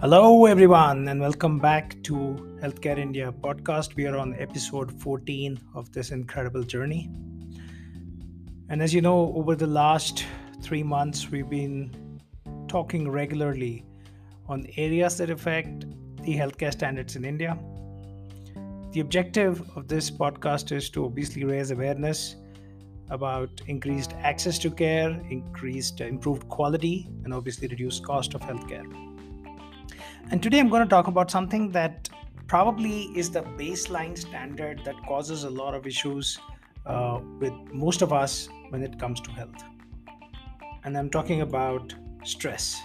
Hello, everyone, and welcome back to Healthcare India podcast. We are on episode 14 of this incredible journey. And as you know, over the last 3 months, we've been talking regularly on areas that affect the healthcare standards in India. The objective of this podcast is to obviously raise awareness about increased access to care, improved quality, and obviously reduced cost of healthcare. And today I'm going to talk about something that probably is the baseline standard that causes a lot of issues with most of us when it comes to health. And I'm talking about stress.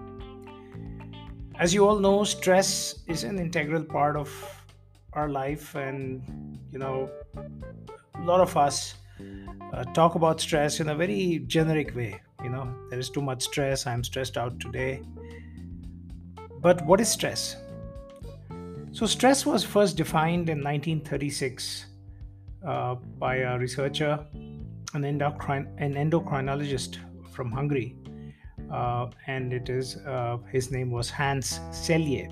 As you all know, stress is an integral part of our life, and a lot of us talk about stress in a very generic way. There is too much stress, I'm stressed out today. But what is stress? So, stress was first defined in 1936 by a researcher, an endocrinologist from Hungary, and his name was Hans Selye.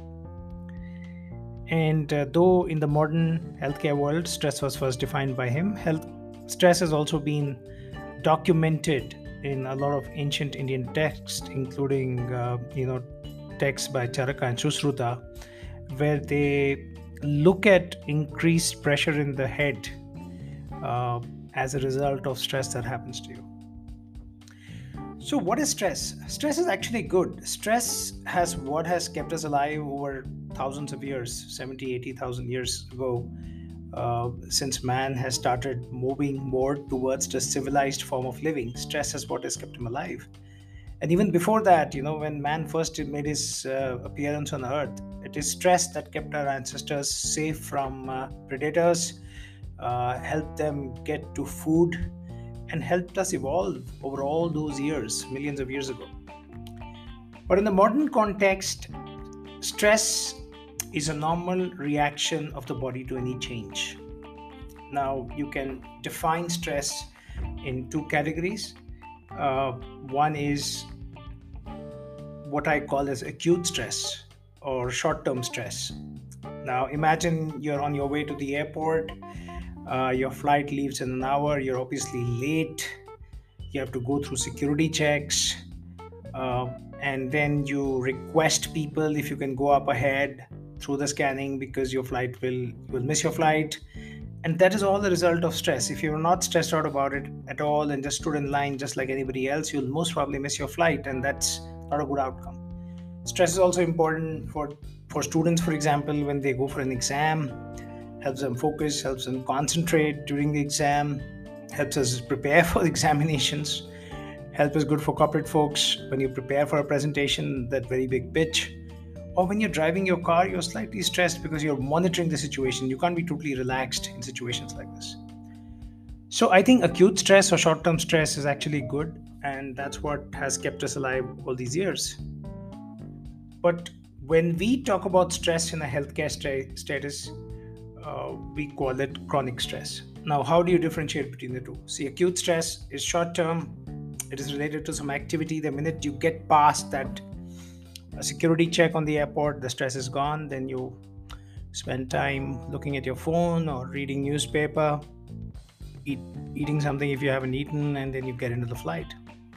And though in the modern healthcare world, stress was first defined by him, stress has also been documented in a lot of ancient Indian texts, including texts by Charaka and Sushruta, where they look at increased pressure in the head as a result of stress that happens to you. So, what is stress? Stress is actually good. Stress has kept us alive over thousands of years, 70, 80,000 years ago, since man has started moving more towards the civilized form of living. Stress is what has kept him alive. And even before that, when man first made his appearance on Earth, it is stress that kept our ancestors safe from predators, helped them get to food, and helped us evolve over all those years, millions of years ago. But in the modern context, stress is a normal reaction of the body to any change. Now, you can define stress in two categories. One is what I call as acute stress or short-term stress. Now, imagine you're on your way to the airport. Your flight leaves in an hour. You're obviously late. You have to go through security checks. And then you request people if you can go up ahead through the scanning because your flight will miss your flight. And that is all the result of stress. If you're not stressed out about it at all and just stood in line just like anybody else, you'll most probably miss your flight, and that's not a good outcome. Stress is also important for students, for example, when they go for an exam. Helps them focus, helps them concentrate during the exam, helps us prepare for the examinations. Help is good for corporate folks when you prepare for a presentation, that very big pitch. Or when you're driving your car, you're slightly stressed because you're monitoring the situation. You can't be totally relaxed in situations like this. So I think acute stress or short-term stress is actually good, and that's what has kept us alive all these years. But when we talk about stress in a healthcare status, we call it chronic stress. Now, how do you differentiate between the two? See, acute stress is short-term. It is related to some activity. The minute you get past that a security check on the airport, the stress is gone. Then you spend time looking at your phone or reading newspaper, eating something if you haven't eaten, and then you get into the flight.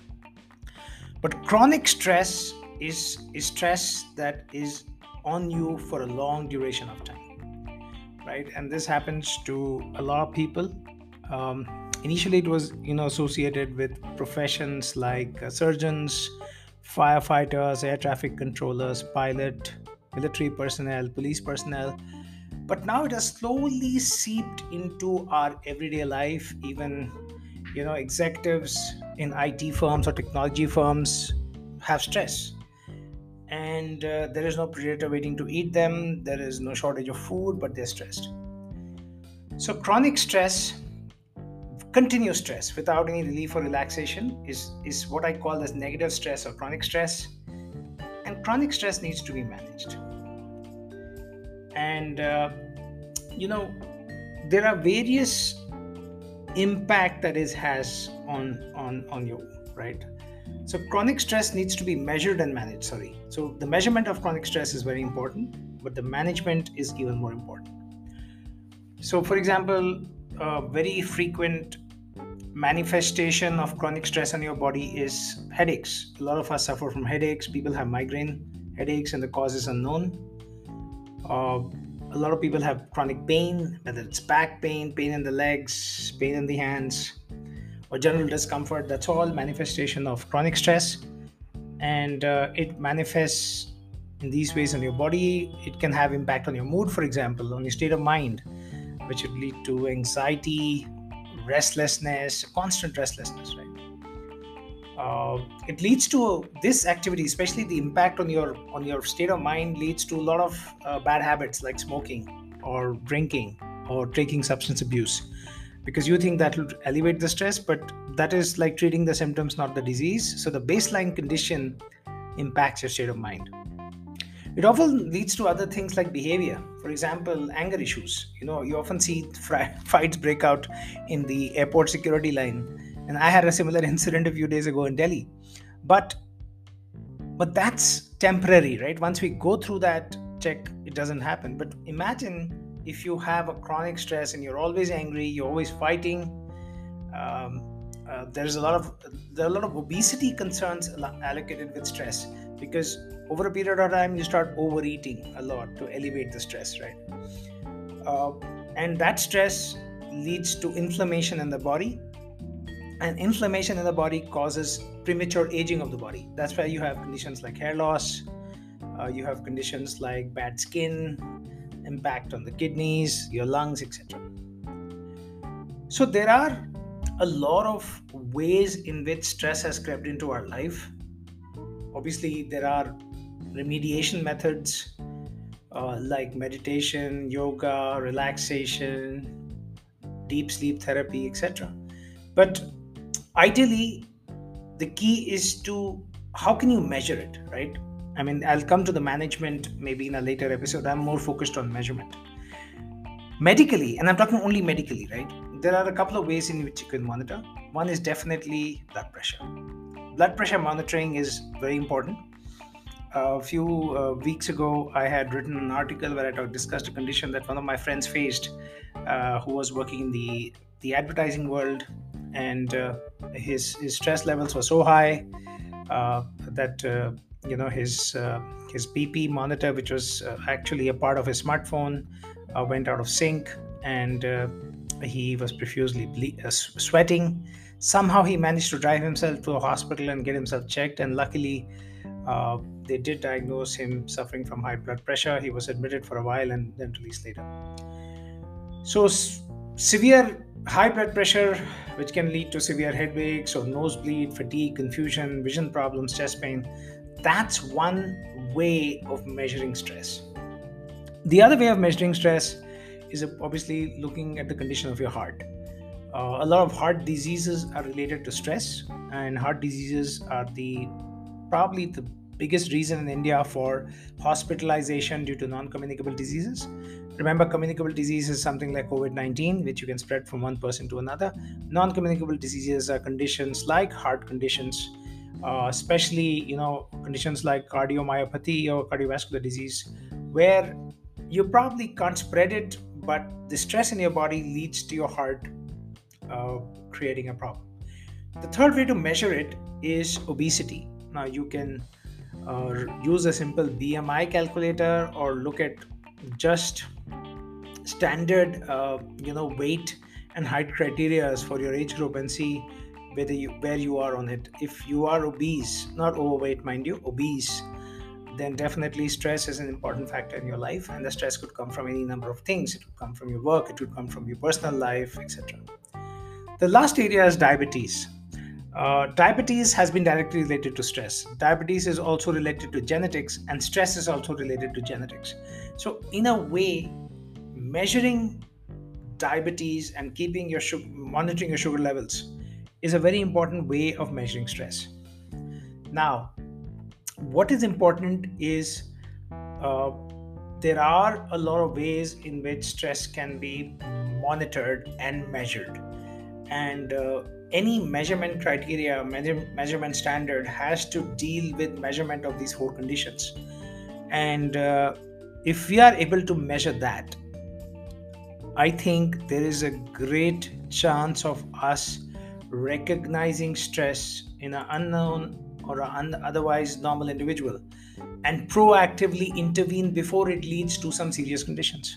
But chronic stress is stress that is on you for a long duration of time, right? And this happens to a lot of people. Initially, it was associated with professions like surgeons, firefighters, air traffic controllers, pilot, military personnel, police personnel. But now it has slowly seeped into our everyday life. Even executives in IT firms or technology firms have stress, and there is no predator waiting to eat them. There is no shortage of food, but they're stressed. So chronic stress, continuous stress without any relief or relaxation, is what I call as negative stress or chronic stress. And chronic stress needs to be managed. And there are various impact that it has on you, right? So chronic stress needs to be measured and managed. Sorry. So the measurement of chronic stress is very important, but the management is even more important. So, for example, a very frequent manifestation of chronic stress on your body is headaches. A lot of us suffer from headaches. People have migraine headaches, and the cause is unknown. Uh, a lot of people have chronic pain, whether it's back pain, pain in the legs, pain in the hands, or general discomfort. That's all manifestation of chronic stress, and it manifests in these ways on your body. It can have impact on your mood, for example, on your state of mind, which would lead to anxiety, restlessness, constant restlessness, right? It leads to this activity, especially the impact on your state of mind, leads to a lot of bad habits like smoking or drinking or taking substance abuse, because you think that will elevate the stress, but that is like treating the symptoms, not the disease. So the baseline condition impacts your state of mind. It often leads to other things like behavior. For example, anger issues. You often see fights break out in the airport security line, and I had a similar incident a few days ago in Delhi. But that's temporary, right? Once we go through that check, it doesn't happen. But imagine if you have a chronic stress and you're always angry, you're always fighting. There are a lot of obesity concerns allocated with stress, because over a period of time you start overeating a lot to elevate the stress, right? uh, and that stress leads to inflammation in the body, and inflammation in the body causes premature aging of the body. That's why you have conditions like hair loss, you have conditions like bad skin, impact on the kidneys, your lungs, etc. So there are a lot of ways in which stress has crept into our life. Obviously, there are remediation methods like meditation, yoga, relaxation, deep sleep therapy, etc. But ideally, the key is to how can you measure it, right? I mean, I'll come to the management maybe in a later episode. I'm more focused on measurement. Medically, and I'm talking only medically, right? There are a couple of ways in which you can monitor. One is definitely blood pressure. Blood pressure monitoring is very important. A few weeks ago, I had written an article where I discussed a condition that one of my friends faced, who was working in the advertising world, and his stress levels were so high that his BP monitor, which was actually a part of his smartphone, went out of sync, and he was profusely sweating. Somehow he managed to drive himself to a hospital and get himself checked, and luckily they did diagnose him suffering from high blood pressure. He was admitted for a while and then released later. So severe high blood pressure, which can lead to severe headaches or nosebleed, fatigue, confusion, vision problems, chest pain, that's one way of measuring stress. The other way of measuring stress is obviously looking at the condition of your heart. A lot of heart diseases are related to stress, and heart diseases are probably the biggest reason in India for hospitalization due to non-communicable diseases. Remember, communicable disease is something like COVID-19, which you can spread from one person to another. Non-communicable diseases are conditions like heart conditions, especially conditions like cardiomyopathy or cardiovascular disease, where you probably can't spread it, but the stress in your body leads to your heart creating a problem. The third way to measure it is obesity. Now you can use a simple BMI calculator, or look at just standard weight and height criteria for your age group and see where you are on it. If you are obese, not overweight mind you, obese, then definitely stress is an important factor in your life, and the stress could come from any number of things. It could come from your work, it could come from your personal life, etc. The last area is diabetes. Diabetes has been directly related to stress. Diabetes is also related to genetics, and stress is also related to genetics. So in a way, measuring diabetes and monitoring your sugar levels is a very important way of measuring stress. Now, what is important is there are a lot of ways in which stress can be monitored and measured, and any measurement criteria, measurement standard has to deal with measurement of these four conditions. And if we are able to measure that, I think there is a great chance of us recognizing stress in an unknown or otherwise normal individual and proactively intervene before it leads to some serious conditions.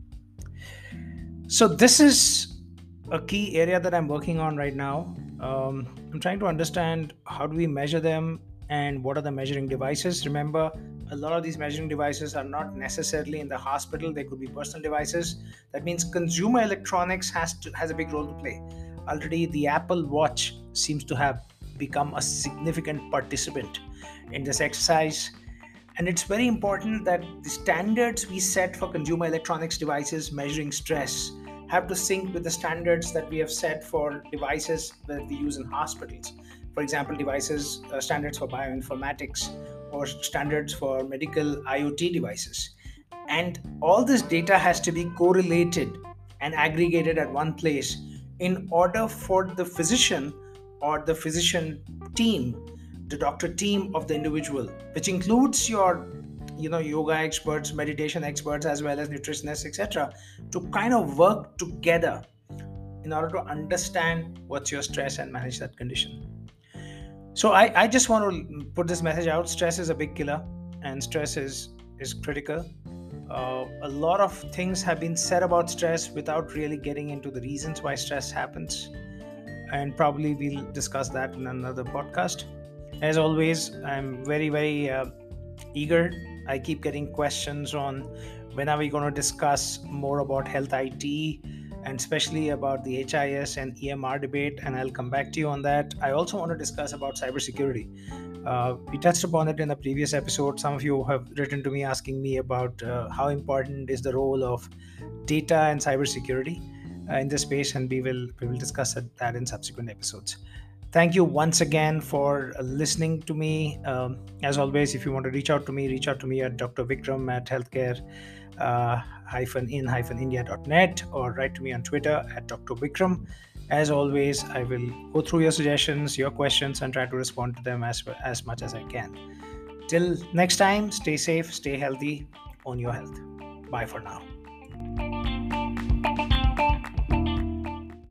So, this is a key area that I'm working on right now. I'm trying to understand how do we measure them and what are the measuring devices. Remember, a lot of these measuring devices are not necessarily in the hospital, they could be personal devices. That means consumer electronics has a big role to play. Already, the Apple Watch seems to have become a significant participant in this exercise. And it's very important that the standards we set for consumer electronics devices measuring stress have to sync with the standards that we have set for devices that we use in hospitals. For example, standards for bioinformatics or standards for medical IoT devices. And all this data has to be correlated and aggregated at one place in order for the physician or the physician team, the doctor team of the individual, which includes your yoga experts, meditation experts, as well as nutritionists, etc., to kind of work together in order to understand what's your stress and manage that condition. So I just want to put this message out. Stress is a big killer, and stress is critical. A lot of things have been said about stress without really getting into the reasons why stress happens, and probably we'll discuss that in another podcast. As always, I'm very eager. I keep getting questions on when are we going to discuss more about health IT, and especially about the HIS and EMR debate, and I'll come back to you on that. I also want to discuss about cybersecurity. We touched upon it in the previous episode. Some of you have written to me asking me about how important is the role of data and cybersecurity in this space, and we will discuss that in subsequent episodes. Thank you once again for listening to me. As always, if you want to reach out to me at Dr. Vikram at healthcare-in-india.net, or write to me on Twitter at Dr. Vikram. As always, I will go through your suggestions, your questions, and try to respond to them as much as I can. Till next time, stay safe, stay healthy, own your health. Bye for now.